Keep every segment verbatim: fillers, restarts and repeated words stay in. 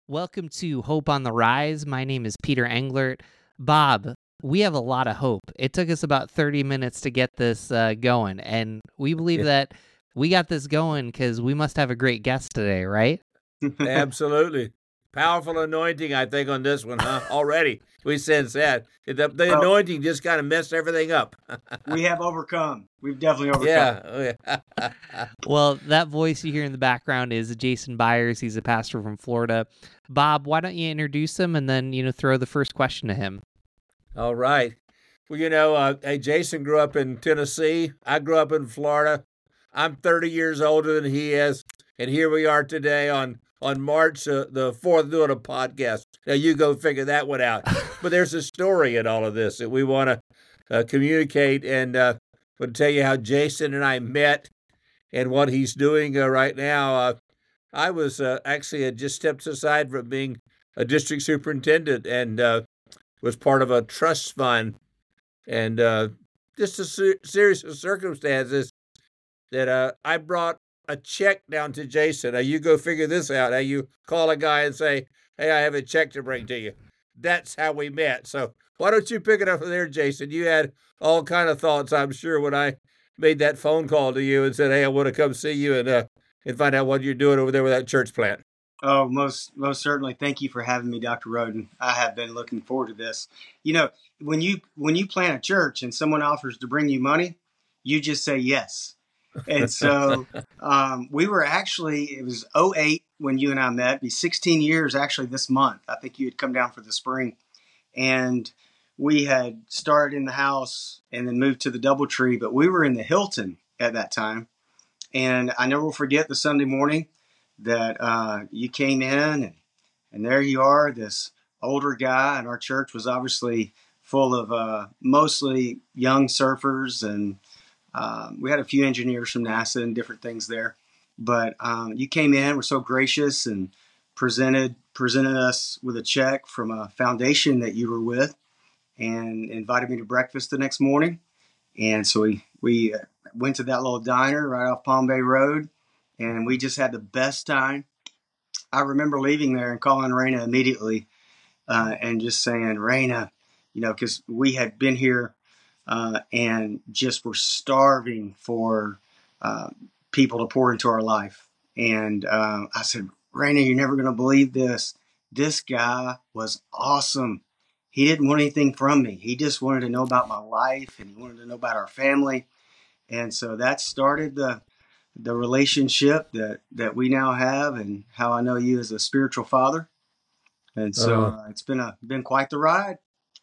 Welcome to Hope on the Rise. My name is Peter Englert. Bob, we have a lot of hope. It took us about thirty minutes to get this uh, going, and we believe Yeah. that we got this going because we must have a great guest today, right? Absolutely. Powerful anointing, I think, on this one, huh? Already. We sense that. The, the Oh. anointing just kind of messed everything up. We have overcome. We've definitely overcome. Yeah. Oh, yeah. Well, that voice you hear in the background is Jason Byers. He's a pastor from Florida. Bob, why don't you introduce him and then, you know, throw the first question to him? All right. Well, you know, uh, hey, Jason grew up in Tennessee. I grew up in Florida. I'm thirty years older than he is. And here we are today on, on March uh, the fourth doing a podcast. Now, you go figure that one out. But there's a story in all of this that we want to uh, communicate, and uh, we'll tell you how Jason and I met and what he's doing uh, right now. Uh, I was uh, actually had just stepped aside from being a district superintendent and uh, was part of a trust fund, and uh, just a ser- series of circumstances that uh, I brought a check down to Jason. Now, you go figure this out. How you call a guy and say, hey, I have a check to bring to you. That's how we met. So why don't you pick it up from there, Jason? You had all kind of thoughts, I'm sure, when I made that phone call to you and said, hey, I want to come see you and uh, and find out what you're doing over there with that church plant. Oh, most most certainly. Thank you for having me, Doctor Roden. I have been looking forward to this. You know, when you when you plant a church and someone offers to bring you money, you just say yes. And so um, we were actually, it was oh eight when you and I met. It'd be sixteen years actually this month. I think you had come down for the spring. And we had started in the house and then moved to the Doubletree, but we were in the Hilton at that time. And I never will forget the Sunday morning that uh, you came in, and, and there you are, this older guy. And our church was obviously full of uh, mostly young surfers, and um, we had a few engineers from NASA and different things there. But um, you came in, were so gracious, and presented presented us with a check from a foundation that you were with, and invited me to breakfast the next morning. And so we we went to that little diner right off Palm Bay Road, and we just had the best time. I remember leaving there and calling Raina immediately uh, and just saying, Raina, you know, because we had been here uh, and just were starving for uh, people to pour into our life. And uh, I said, Raina, you're never going to believe this. This guy was awesome. He didn't want anything from me. He just wanted to know about my life, and he wanted to know about our family. And so that started the the relationship that, that we now have, and how I know you as a spiritual father. And so Uh, uh, it's been a been quite the ride.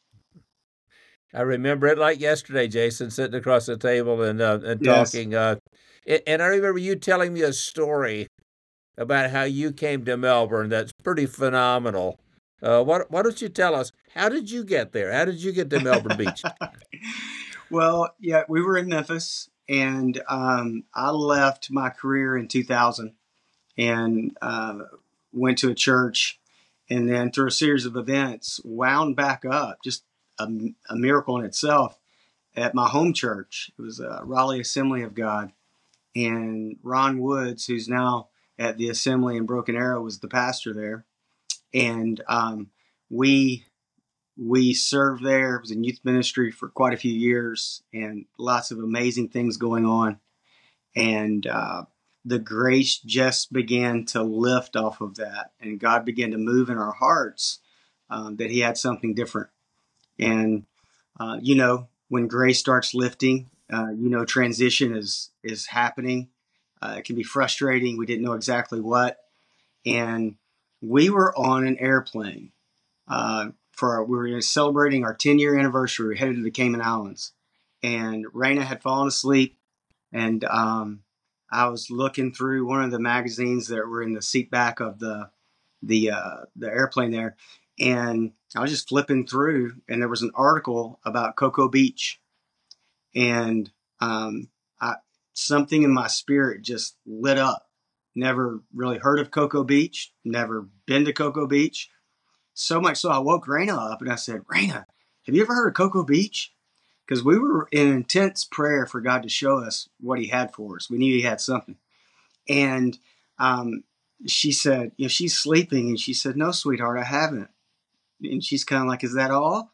I remember it like yesterday, Jason, sitting across the table and uh, and Yes. talking. Uh, and and I remember you telling me a story about how you came to Melbourne. That's pretty phenomenal. Uh, why, why don't you tell us, how did you get there? How did you get to Melbourne Beach? Well, yeah, we were in Memphis, and um, I left my career in two thousand and uh, went to a church, and then through a series of events, wound back up, just a, a miracle in itself, at my home church. It was uh, Raleigh Assembly of God, and Ron Woods, who's now at the Assembly in Broken Arrow, was the pastor there. And um, we we served there. It was in youth ministry for quite a few years, and lots of amazing things going on. And uh, the grace just began to lift off of that, and God began to move in our hearts um, that He had something different. And uh, you know, when grace starts lifting, uh, you know, transition is is happening. Uh, it can be frustrating. We didn't know exactly what, and we were on an airplane uh, for our, we were celebrating our ten year anniversary. We headed to the Cayman Islands, and Raina had fallen asleep, and um, I was looking through one of the magazines that were in the seat back of the the uh, the airplane there, and I was just flipping through, and there was an article about Cocoa Beach, and um, I, something in my spirit just lit up. Never really heard of Cocoa Beach, never been to Cocoa Beach. So much so I woke Raina up and I said, Raina, have you ever heard of Cocoa Beach? Because we were in intense prayer for God to show us what He had for us. We knew He had something. And um, she said, you know, she's sleeping. And she said, no, sweetheart, I haven't. And she's kind of like, is that all?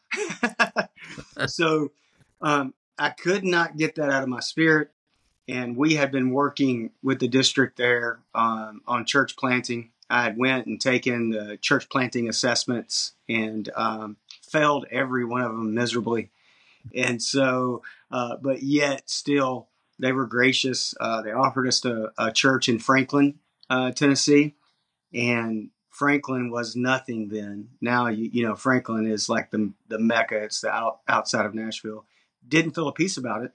So um, I could not get that out of my spirit. And we had been working with the district there um, on church planting. I had went and taken the church planting assessments and um, failed every one of them miserably. And so, uh, but yet still, they were gracious. Uh, they offered us a, a church in Franklin, uh, Tennessee. And Franklin was nothing then. Now, you, you know, Franklin is like the, the Mecca. It's the out, outside of Nashville. Didn't feel a peace about it.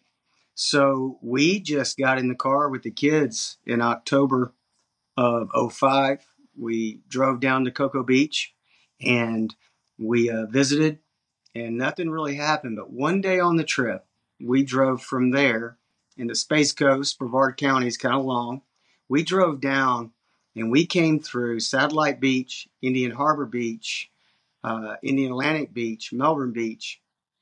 So we just got in the car with the kids in October of oh five. We drove down to Cocoa Beach and we uh, visited, and nothing really happened. But one day on the trip, we drove from there in the Space Coast. Brevard County is kind of long. We drove down and we came through Satellite Beach, Indian Harbor Beach, uh, Indian Atlantic Beach, Melbourne Beach,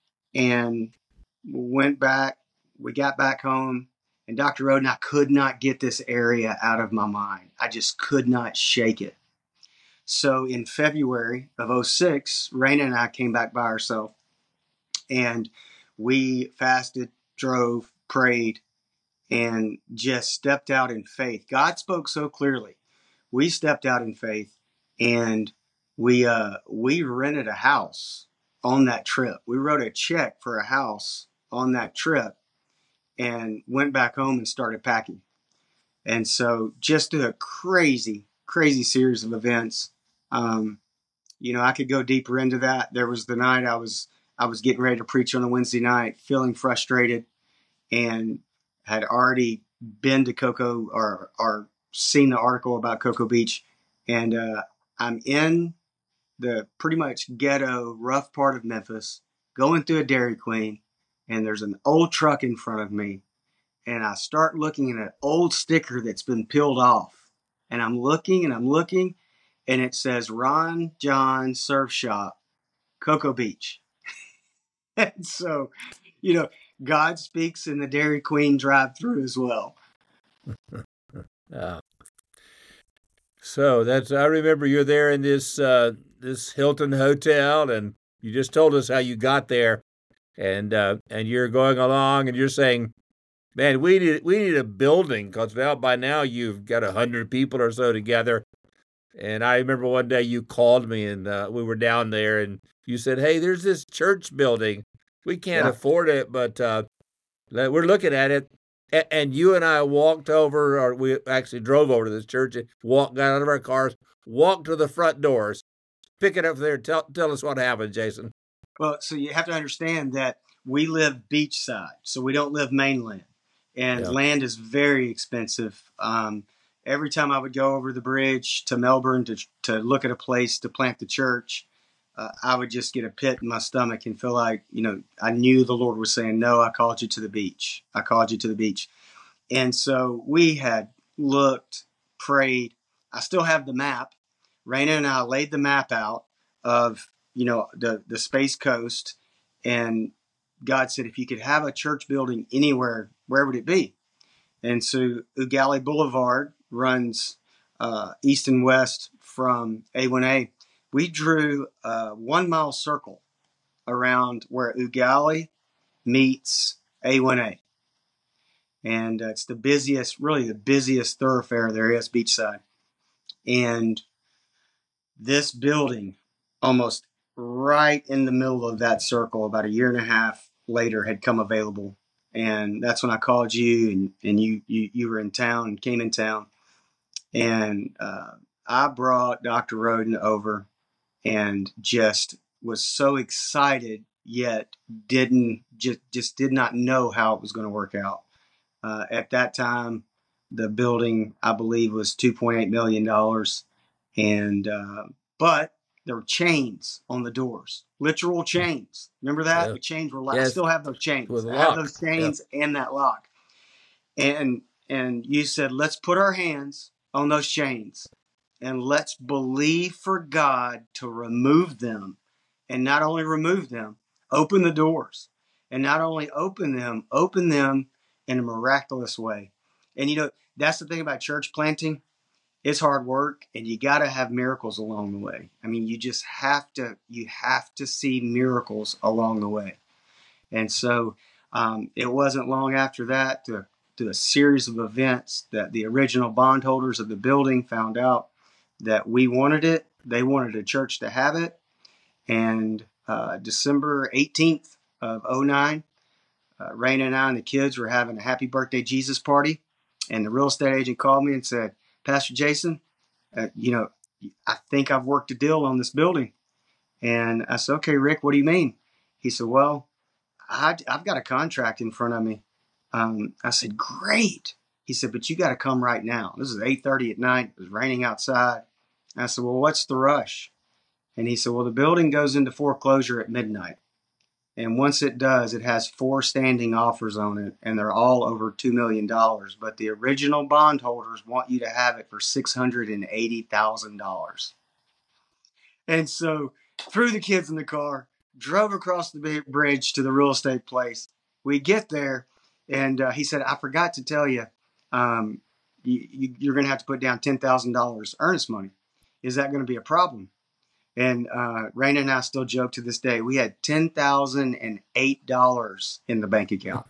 and went back. We got back home, and Doctor Roden, I could not get this area out of my mind. I just could not shake it. So in February of oh six, Raina and I came back by ourselves, and we fasted, drove, prayed, and just stepped out in faith. God spoke so clearly. We stepped out in faith, and we uh, we rented a house on that trip. We wrote a check for a house on that trip and went back home and started packing. And so just a crazy, crazy series of events. Um, you know, I could go deeper into that. There was the night I was I was getting ready to preach on a Wednesday night, feeling frustrated, and had already been to Cocoa or or seen the article about Cocoa Beach, and uh, I'm in the pretty much ghetto, rough part of Memphis, going through a Dairy Queen, and there's an old truck in front of me, and I start looking at an old sticker that's been peeled off, and I'm looking and I'm looking, and it says Ron John Surf Shop, Cocoa Beach. And so, you know, God speaks in the Dairy Queen drive-through as well. Uh, so that's I remember you're there in this uh, this Hilton hotel, and you just told us how you got there, and uh, and you're going along, and you're saying, "Man, we need we need a building because now by now you've got a hundred people or so together." And I remember one day you called me, and uh, we were down there, and you said, "Hey, there's this church building. We can't Yeah. afford it, but uh, we're looking at it." And you and I walked over, or we actually drove over to this church, and walked, got out of our cars, walked to the front doors, pick it up there. Tell, tell us what happened, Jason. Well, so you have to understand that we live beachside, so we don't live mainland, and Yeah. land is very expensive. Um, every time I would go over the bridge to Melbourne to to look at a place to plant the church, uh, I would just get a pit in my stomach and feel like, you know, I knew the Lord was saying, "No, I called you to the beach. I called you to the beach." And so we had looked, prayed. I still have the map. Raina and I laid the map out of, you know, the, the Space Coast. And God said, if you could have a church building anywhere, where would it be? And so Ugali Boulevard runs uh, east and west from A one A. We drew a one mile circle around where Ugali meets A one A. And uh, it's the busiest, really the busiest thoroughfare there is beachside. And this building, almost right in the middle of that circle, about a year and a half later, had come available. And that's when I called you, and, and you, you you were in town and came in town. And uh, I brought Doctor Roden over and just was so excited, yet didn't just just did not know how it was going to work out. Uh, at that time, the building, I believe, was two point eight million dollars. And, uh, but there were chains on the doors, literal chains. Remember that? Yeah. The chains were locked. I Yes. still have those chains. With a I have lock. those chains and that lock. And, and you said, let's put our hands on those chains and let's believe for God to remove them. And not only remove them, open the doors. And not only open them, open them in a miraculous way. And, you know, that's the thing about church planting it's hard work, and you got to have miracles along the way. I mean, you just have to, you have to see miracles along the way. And so um, it wasn't long after that, to, to a series of events, that the original bondholders of the building found out that we wanted it. They wanted a church to have it. And uh, December eighteenth of oh nine, uh, Raina and I and the kids were having a happy birthday Jesus party. And the real estate agent called me and said, Pastor Jason, uh, you know, I think I've worked a deal on this building. And I said, okay, Rick, what do you mean? He said, well, I, I've got a contract in front of me. Um, I said, great. He said, but you got to come right now. This is eight thirty at night. It was raining outside. I said, well, what's the rush? And he said, well, the building goes into foreclosure at midnight. And once it does, it has four standing offers on it, and they're all over two million dollars. But the original bondholders want you to have it for six hundred eighty thousand dollars. And so threw the kids in the car, drove across the bridge to the real estate place. We get there, and uh, he said, I forgot to tell you, um, you, you, you're going to have to put down ten thousand dollars earnest money. Is that going to be a problem? And uh, Raina and I still joke to this day, we had ten thousand eight dollars in the bank account.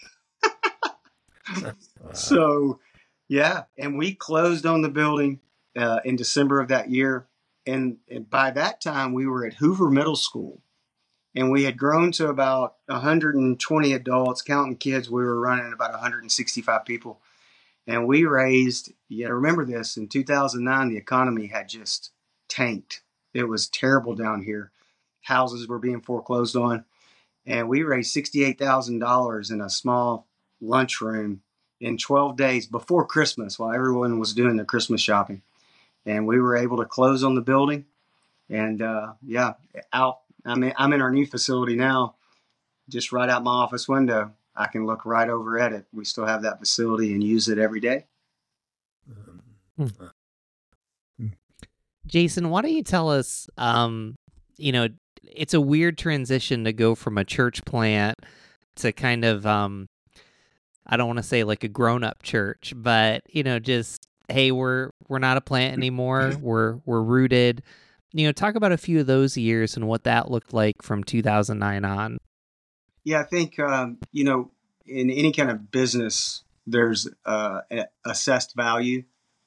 Wow. So, yeah, and we closed on the building uh, in December of that year. And, and by that time, we were at Hoover Middle School. And we had grown to about one hundred twenty adults. Counting kids, we were running about one hundred sixty-five people. And we raised, you gotta remember this, in two thousand nine, the economy had just tanked. It was terrible down here. Houses were being foreclosed on. And we raised sixty-eight thousand dollars in a small lunchroom in twelve days before Christmas, while everyone was doing their Christmas shopping. And we were able to close on the building. And uh, yeah, out. I mean, I'm in our new facility now, just right out my office window. I can look right over at it. We still have that facility and use it every day. Hmm. Jason, why don't you tell us, um, you know, it's a weird transition to go from a church plant to kind of, um, I don't want to say like a grown-up church, but, you know, just, hey, we're we're not a plant anymore. We're we're rooted. You know, talk about a few of those years and what that looked like from two thousand nine on. Yeah, I think, um, you know, in any kind of business, there's uh, assessed value.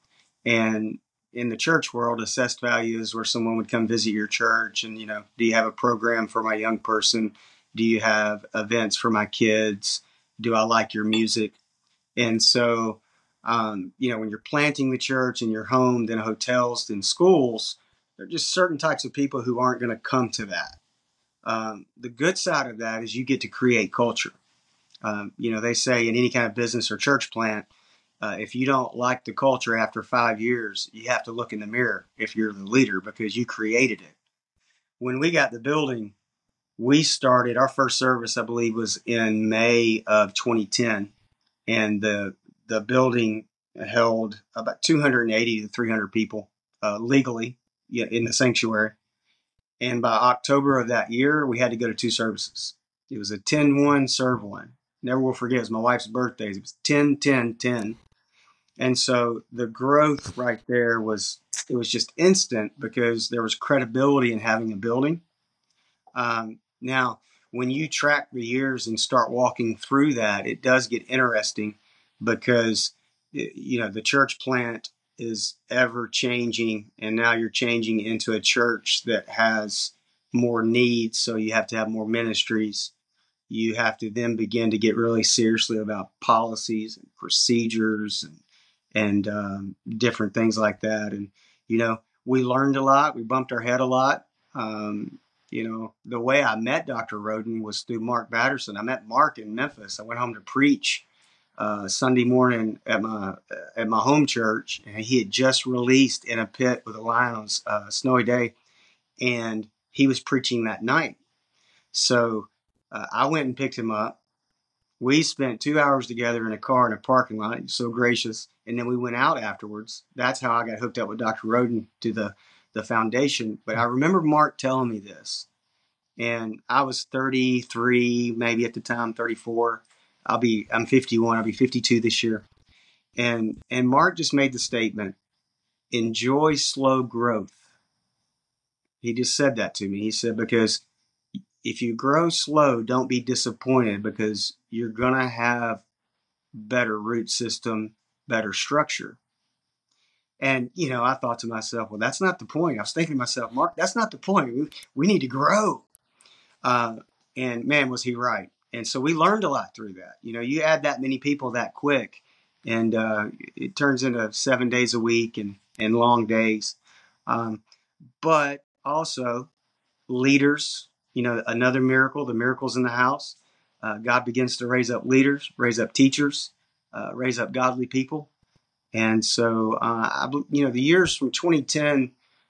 And in the church world, assessed value is where someone would come visit your church and, you know, do you have a program for my young person? Do you have events for my kids? Do I like your music? And so, um, you know, when you're planting the church in your home, then hotels, then schools, there are just certain types of people who aren't going to come to that. Um, the good side of that is you get to create culture. Um, you know, they say in any kind of business or church plant, uh, if you don't like the culture after five years, you have to look in the mirror if you're the leader because you created it. When we got the building, we started, our first service, I believe, was in May of twenty ten. And the the building held about two hundred eighty to three hundred people uh, legally in the sanctuary. And by October of that year, we had to go to two services. It was a ten one serve one. Never will forget, it was my wife's birthday. It was ten ten ten. And so the growth right there was, it was just instant because there was credibility in having a building. Um, now, when you track the years and start walking through that, it does get interesting because, you know, the church plant is ever changing, and now you're changing into a church that has more needs. So you have to have more ministries. You have to then begin to get really seriously about policies and procedures and, and um, different things like that. And, you know, we learned a lot. We bumped our head a lot. Um, you know, the way I met Doctor Roden was through Mark Batterson. I met Mark in Memphis. I went home to preach Uh, Sunday morning at my at my home church, and he had just released In a Pit with a Lion on a uh, snowy day, and he was preaching that night. So uh, I went and picked him up. We spent two hours together in a car in a parking lot. He was so gracious, and then we went out afterwards. That's how I got hooked up with Doctor Roden to the the foundation. But I remember Mark telling me this, and I was thirty-three, maybe at the time, thirty-four. I'll be, I'm fifty-one. I'll be fifty-two this year. And, and Mark just made the statement, enjoy slow growth. He just said that to me. He said, because if you grow slow, don't be disappointed, because you're going to have better root system, better structure. And, you know, I thought to myself, well, that's not the point. I was thinking to myself, Mark, that's not the point. We, we need to grow. Uh, and man, was he right. And so we learned a lot through that. You know, you add that many people that quick, and uh, it turns into seven days a week and, and long days. Um, but also leaders, you know, another miracle, the miracles in the house. Uh, God begins to raise up leaders, raise up teachers, uh, raise up godly people. And so, uh, I, you know, the years from twenty ten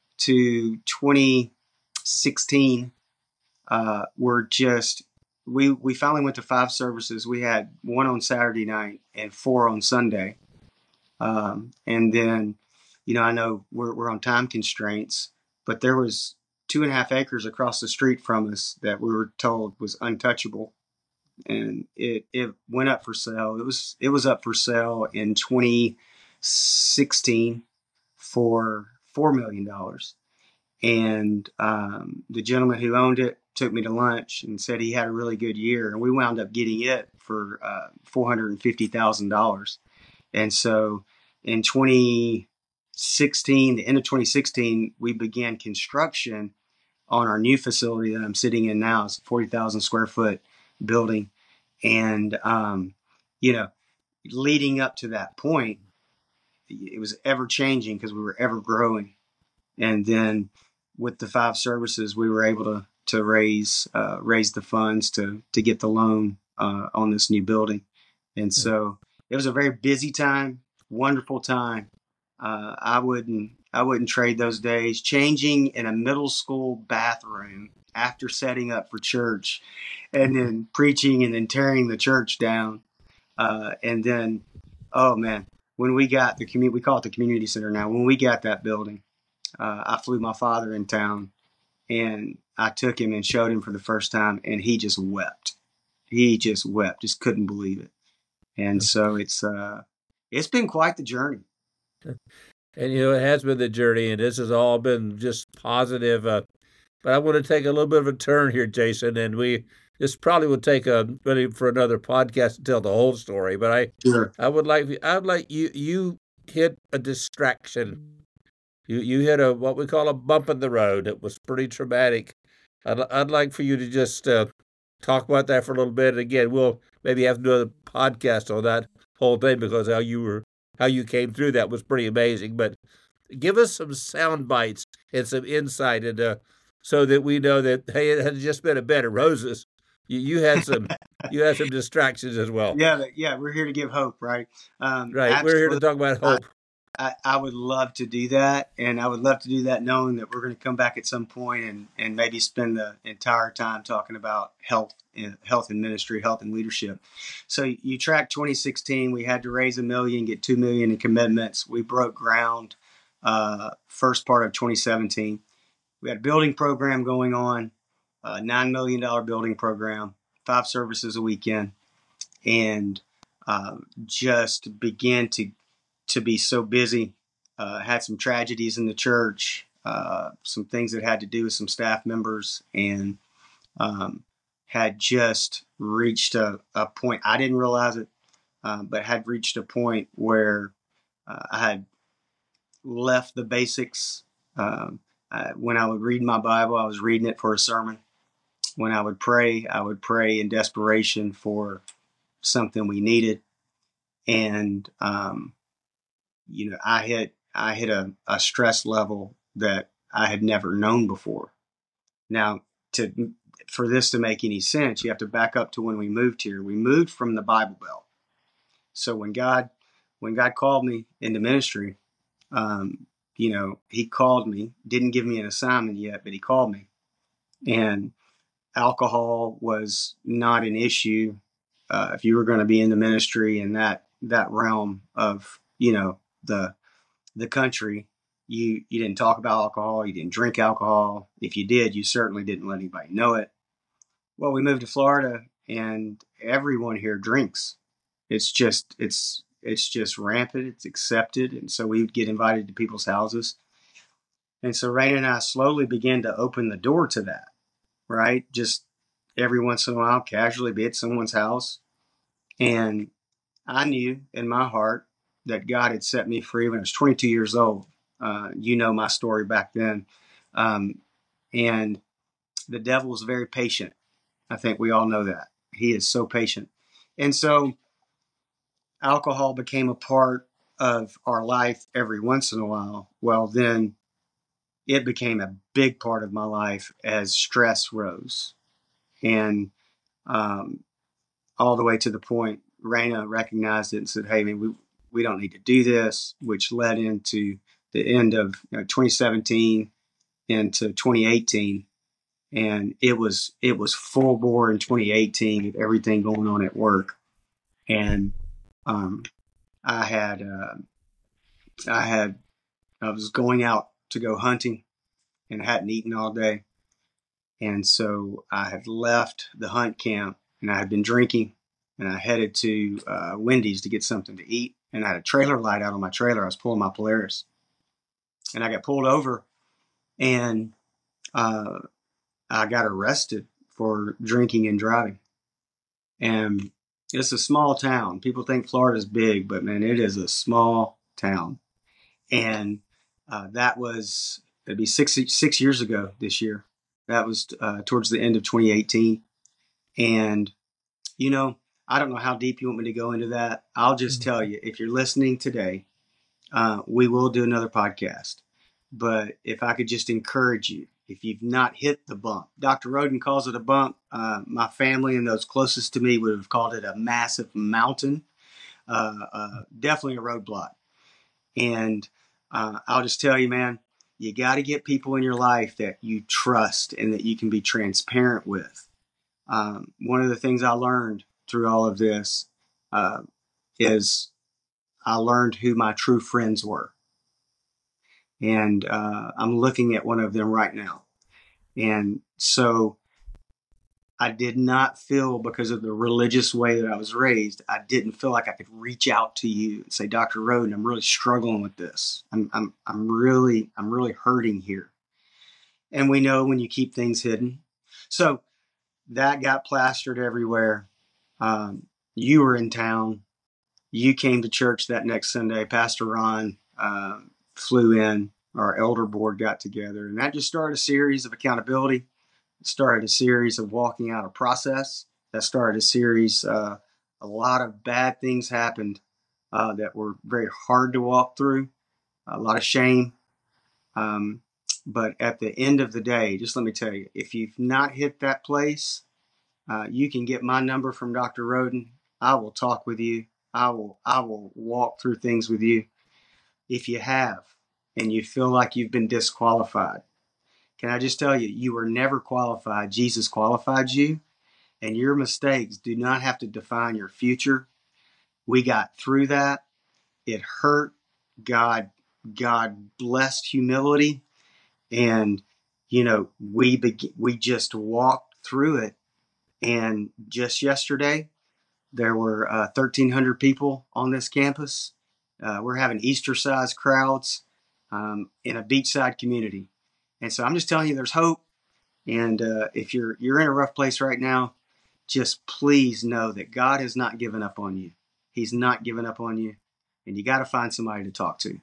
to twenty sixteen uh, were just, we, we finally went to five services. We had one on Saturday night and four on Sunday. Um, and then, you know, I know we're, we're on time constraints, but there was two and a half acres across the street from us that we were told was untouchable. And it, it went up for sale. It was, it was up for sale in twenty sixteen for four million dollars. And um, the gentleman who owned it took me to lunch and said he had a really good year. And we wound up getting it for uh, four hundred fifty thousand dollars. And so in twenty sixteen, the end of twenty sixteen, we began construction on our new facility that I'm sitting in now. It's a forty thousand square foot building. And, um, you know, leading up to that point, it was ever changing because we were ever growing. And then with the five services, we were able to to raise uh, raise the funds to to get the loan uh, on this new building. And so it was a very busy time, wonderful time. Uh, I wouldn't I wouldn't trade those days. Changing in a middle school bathroom after setting up for church, and then preaching, and then tearing the church down, uh, and then oh man, when we got the community, we call it the community center now. When we got that building, uh, I flew my father in town, and I took him and showed him for the first time, and he just wept. He just wept, just couldn't believe it. And so it's uh, it's been quite the journey. And, you know, it has been the journey, and this has all been just positive. Uh, but I want to take a little bit of a turn here, Jason, and we this probably would take a ready for another podcast to tell the whole story. But I, Sure. I would like, I would like you, you hit a distraction. You, you hit a what we call a bump in the road. It was pretty traumatic. I'd, I'd like for you to just uh, talk about that for a little bit. Again, we'll maybe have to do a podcast on that whole thing, because how you were, how you came through that was pretty amazing. But give us some sound bites and some insight into, so that we know that, hey, it had just been a bed of roses. You, you had some, you had some distractions as well. Yeah, yeah, we're here to give hope, right? Um, Right. absolutely. We're here to talk about hope. I, I would love to do that, and I would love to do that knowing that we're going to come back at some point and, and maybe spend the entire time talking about health and health and ministry, health and leadership. So you track twenty sixteen, we had to raise a million, get two million in commitments. We broke ground uh, first part of twenty seventeen. We had a building program going on, a nine million dollars building program, five services a weekend, and uh, just began to to be so busy. Uh, had some tragedies in the church, uh, some things that had to do with some staff members, and um, had just reached a, a point, I didn't realize it, uh, but had reached a point where uh, I had left the basics. Um, I, when I would read my Bible, I was reading it for a sermon. When I would pray, I would pray in desperation for something we needed. And, um, you know, I hit, I hit a, a stress level that I had never known before. Now, to, for this to make any sense, you have to back up to when we moved here. We moved from the Bible Belt. So when God, when God called me into ministry, um, you know, he called me, didn't give me an assignment yet, but he called me. And alcohol was not an issue. Uh, if you were going to be in the ministry in that, that realm of, you know, the, the country, you, you didn't talk about alcohol. You didn't drink alcohol. If you did, you certainly didn't let anybody know it. Well, we moved to Florida, and everyone here drinks. It's just, it's, it's just rampant. It's accepted. And so we would get invited to people's houses. And so Raina and I slowly began to open the door to that, right? Just every once in a while, casually be at someone's house. And I knew in my heart that God had set me free when I was twenty-two years old. Uh, you know my story back then. Um, and the devil was very patient. I think we all know that. He is so patient. And so alcohol became a part of our life every once in a while. Well, then it became a big part of my life as stress rose. And um, all the way to the point, Raina recognized it and said, hey, man, we, we don't need to do this, which led into the end of you know, twenty seventeen into twenty eighteen. And it was it was full bore in twenty eighteen with everything going on at work. And um, I had uh, I had I was going out to go hunting and hadn't eaten all day. And so I had left the hunt camp and I had been drinking and I headed to uh, Wendy's to get something to eat. And I had a trailer light out on my trailer. I was pulling my Polaris and I got pulled over and uh, I got arrested for drinking and driving. And it's a small town. People think Florida's big, but man, it is a small town. And uh, that was, it'd be six, six years ago this year. That was uh, towards the end of twenty eighteen. And, you know, I don't know how deep you want me to go into that. I'll just tell you, if you're listening today, uh, we will do another podcast. But if I could just encourage you, if you've not hit the bump, Doctor Roden calls it a bump. Uh, my family and those closest to me would have called it a massive mountain, uh, uh, definitely a roadblock. And uh, I'll just tell you, man, you got to get people in your life that you trust and that you can be transparent with. Um, one of the things I learned through all of this uh, is I learned who my true friends were. And uh, I'm looking at one of them right now. And so I did not feel, because of the religious way that I was raised, I didn't feel like I could reach out to you and say, Doctor Roden, I'm really struggling with this. I'm, I'm, I'm really, I'm really hurting here. And we know when you keep things hidden. So that got plastered everywhere. Um, you were in town. You came to church that next Sunday. Pastor Ron uh, flew in. Our elder board got together, and that just started a series of accountability. It started a series of walking out a process. That started a series. Uh, a lot of bad things happened uh, that were very hard to walk through. A lot of shame. Um, but at the end of the day, just let me tell you, if you've not hit that place, uh, you can get my number from Doctor Roden. I will talk with you. I will. I will walk through things with you. If you have, and you feel like you've been disqualified, can I just tell you, you were never qualified. Jesus qualified you, and your mistakes do not have to define your future. We got through that. It hurt. God, God blessed humility, and you know we be, we just walked through it. And just yesterday, there were uh, thirteen hundred people on this campus. Uh, we're having Easter-sized crowds. Um, in a beachside community. And so I'm just telling you there's hope. And uh, if you're you're in a rough place right now, just please know that God has not given up on you. He's not given up on you. And you got to find somebody to talk to.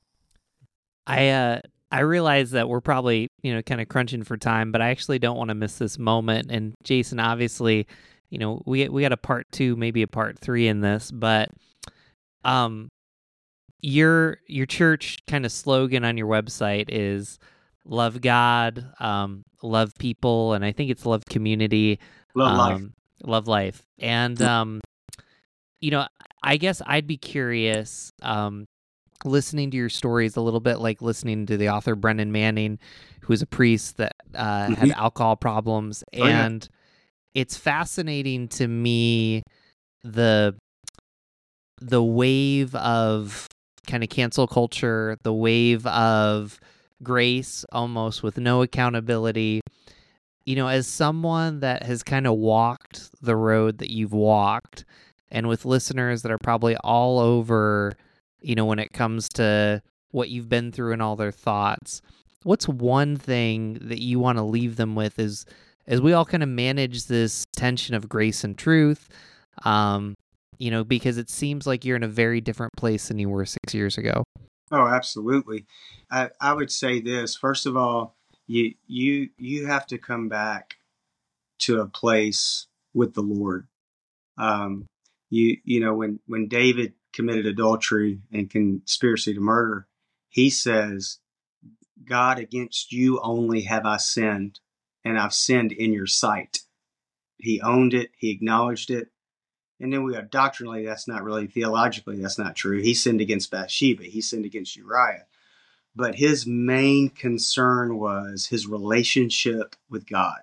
I uh I realize that we're probably, you know, kind of crunching for time, but I actually don't want to miss this moment. And Jason, obviously, you know, we we got a part two, maybe a part three in this, but um Your your church kind of slogan on your website is love God, um, love people, and I think it's love community, Love um, life. love life. And um, you know, I guess I'd be curious, um, listening to your stories a little bit, like listening to the author Brennan Manning, who was a priest that uh, had Mhm. alcohol problems, Oh, yeah. and it's fascinating to me the the wave of kind of cancel culture, the wave of grace almost with no accountability. You know, as someone that has kind of walked the road that you've walked, and with listeners that are probably all over, you know, when it comes to what you've been through and all their thoughts, what's one thing that you want to leave them with as, as we all kind of manage this tension of grace and truth? Um, you know, because it seems like you're in a very different place than you were six years ago. Oh, absolutely. I, I would say this. First of all, you you you have to come back to a place with the Lord. Um, you you know, when when David committed adultery and conspiracy to murder, he says, God, against you only have I sinned, and I've sinned in your sight. He owned it. He acknowledged it. And then we are doctrinally, that's not really theologically, that's not true. He sinned against Bathsheba. He sinned against Uriah. But his main concern was his relationship with God.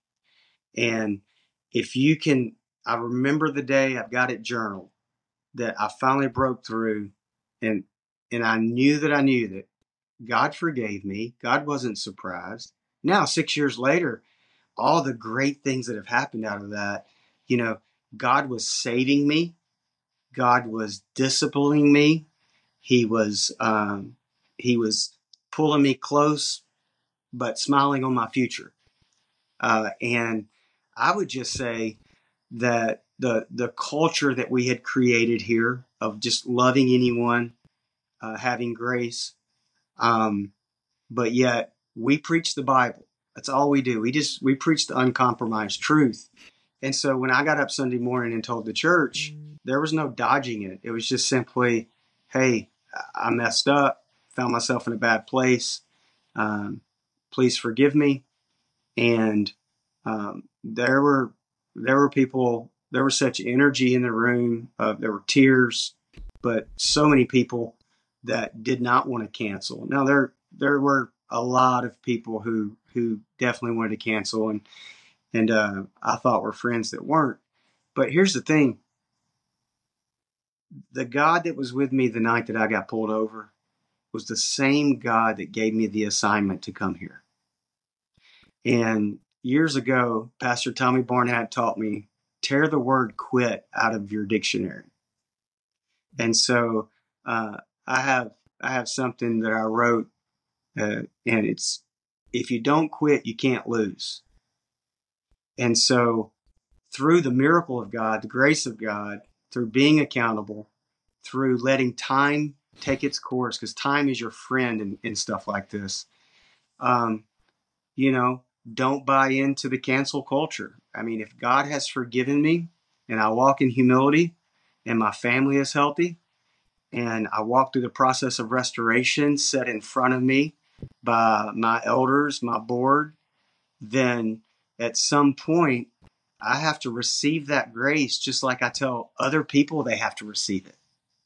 And if you can, I remember the day, I've got it journaled, that I finally broke through, and and I knew that I knew that God forgave me. God wasn't surprised. Now, six years later, all the great things that have happened out of that, you know, God was saving me. God was disciplining me. He was um, he was pulling me close, but smiling on my future. Uh, and I would just say that the the culture that we had created here of just loving anyone, uh, having grace, um, but yet we preach the Bible. That's all we do. We just we preach the uncompromised truth. And so when I got up Sunday morning and told the church, there was no dodging it. It was just simply, hey, I messed up, found myself in a bad place. Um, please forgive me. And um, there were there were people, there was such energy in the room. Uh, there were tears, but so many people that did not want to cancel. Now, there there were a lot of people who who definitely wanted to cancel, and and uh, I thought were friends that weren't. But here's the thing. The God that was with me the night that I got pulled over was the same God that gave me the assignment to come here. And years ago, Pastor Tommy Barnett taught me, tear the word quit out of your dictionary. And so uh, I have I have something that I wrote, uh, and it's, if you don't quit, you can't lose. And so through the miracle of God, the grace of God, through being accountable, through letting time take its course, because time is your friend in, in stuff like this, um, you know, don't buy into the cancel culture. I mean, if God has forgiven me and I walk in humility and my family is healthy and I walk through the process of restoration set in front of me by my elders, my board, then at some point I have to receive that grace just like I tell other people they have to receive it.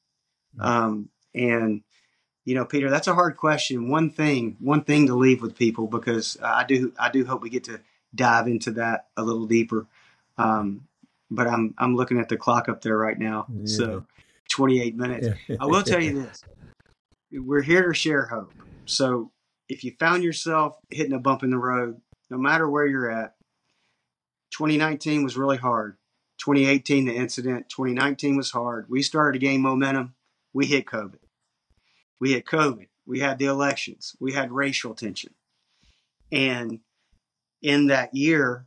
Um, and, you know, Peter, that's a hard question. One thing, one thing to leave with people, because I do, I do hope we get to dive into that a little deeper. Um, but I'm, I'm looking at the clock up there right now. Yeah. So twenty-eight minutes. Yeah. I will tell you this. We're here to share hope. So if you found yourself hitting a bump in the road, no matter where you're at, twenty nineteen was really hard. twenty eighteen, the incident, twenty nineteen was hard. We started to gain momentum. We hit COVID. We had COVID. We had the elections. We had racial tension. And in that year,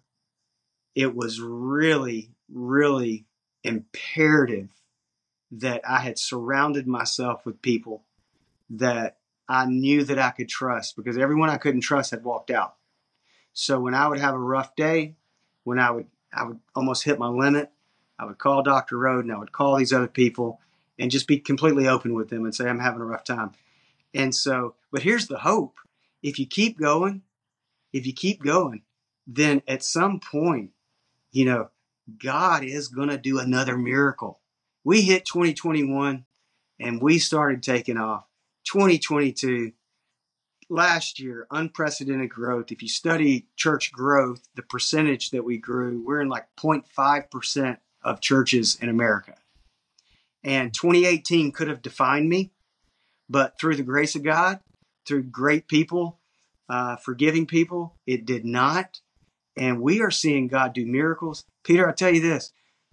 it was really, really imperative that I had surrounded myself with people that I knew that I could trust, because everyone I couldn't trust had walked out. So when I would have a rough day, when I would I would almost hit my limit, I would call Doctor Rode and I would call these other people and just be completely open with them and say, I'm having a rough time. And so, but here's the hope. If you keep going, if you keep going, then at some point, you know, God is going to do another miracle. We hit twenty twenty-one and we started taking off. twenty twenty-two, last year, unprecedented growth. If you study church growth, the percentage that we grew, we're in like zero point five percent of churches in America. And twenty eighteen could have defined me, but through the grace of God, through great people, uh, forgiving people, it did not. And we are seeing God do miracles. Peter, I'll tell you this,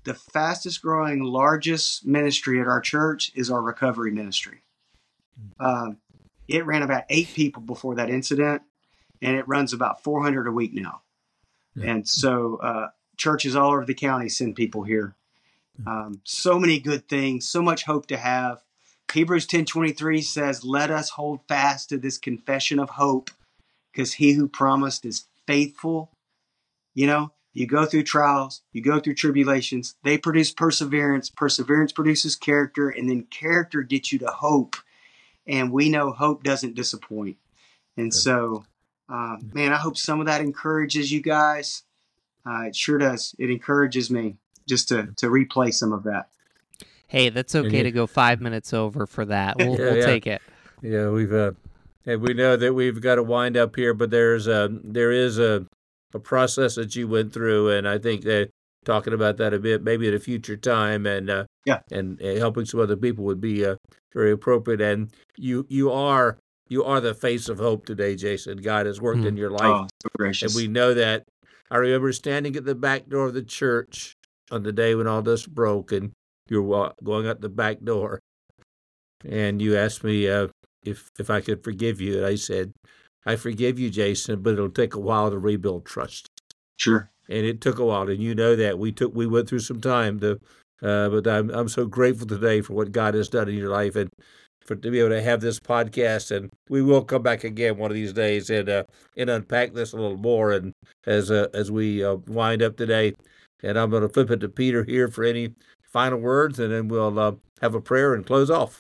the fastest growing, largest ministry at our church is our recovery ministry. Um, it ran about eight people before that incident, and it runs about four hundred a week now. Yeah. And so uh, churches all over the county send people here. Um, so many good things, so much hope to have. Hebrews ten twenty-three says, let us hold fast to this confession of hope, because he who promised is faithful. You know, you go through trials, you go through tribulations, they produce perseverance, perseverance produces character, and then character gets you to hope. And we know hope doesn't disappoint. And so, um, man, I hope some of that encourages you guys. Uh, it sure does. It encourages me just to, to replay some of that. Hey, that's okay to go five minutes over for that. We'll, yeah, we'll yeah. take it. Yeah, we've uh, and we know that we've got to wind up here, but there's a there is a a process that you went through, and I think that talking about that a bit, maybe at a future time, and uh, yeah, and uh, helping some other people would be uh, very appropriate. And you you are you are the face of hope today, Jason. God has worked mm. in your life, oh, so gracious. And we know that. I remember standing at the back door of the church on the day when all this broke, and you were going out the back door, and you asked me uh, if if I could forgive you, and I said, I forgive you, Jason, but it'll take a while to rebuild trust. Sure. And it took a while, and you know that. We took we went through some time, to, uh, but I'm I'm so grateful today for what God has done in your life, and for to be able to have this podcast. And we will come back again one of these days and uh, and unpack this a little more. And as uh, as we uh, wind up today, and I'm going to flip it to Peter here for any final words, and then we'll uh, have a prayer and close off.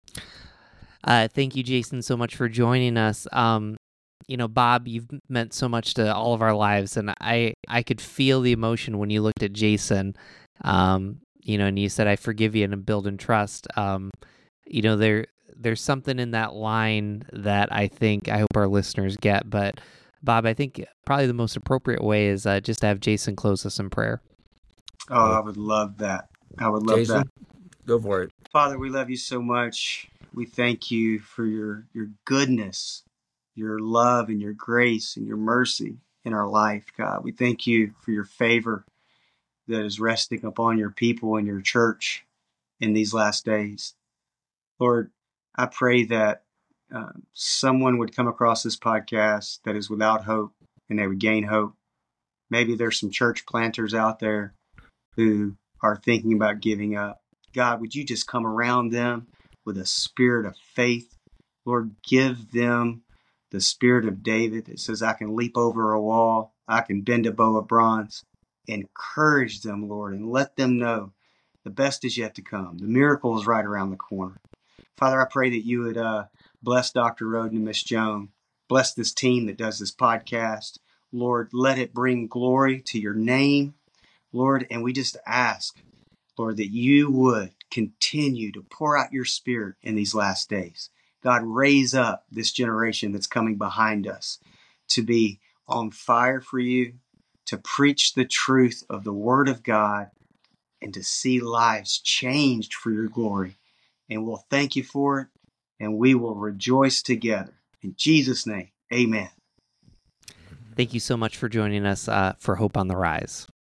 Uh, thank you, Jason, so much for joining us. Um, you know, Bob, you've meant so much to all of our lives, and I, I could feel the emotion when you looked at Jason, um, you know, and you said, I forgive you and build and trust. Um, you know, there there's something in that line that I think, I hope our listeners get. But, Bob, I think probably the most appropriate way is uh, just to have Jason close us in prayer. Oh, I would love that. I would love Jason, that. Go for it. Father, we love you so much. We thank you for your, your goodness, your love and your grace and your mercy in our life, God. We thank you for your favor that is resting upon your people and your church in these last days. Lord, I pray that uh, someone would come across this podcast that is without hope, and they would gain hope. Maybe there's some church planters out there who are thinking about giving up. God, would you just come around them with a spirit of faith? Lord, give them the spirit of David that says, I can leap over a wall, I can bend a bow of bronze. Encourage them, Lord, and let them know the best is yet to come. The miracle is right around the corner. Father, I pray that you would uh, bless Doctor Roden and Miss Joan. Bless this team that does this podcast. Lord, let it bring glory to your name, Lord, and we just ask, Lord, that you would continue to pour out your spirit in these last days. God, raise up this generation that's coming behind us to be on fire for you, to preach the truth of the word of God, and to see lives changed for your glory. And we'll thank you for it, and we will rejoice together. In Jesus' name, amen. Thank you so much for joining us uh, for Hope on the Rise.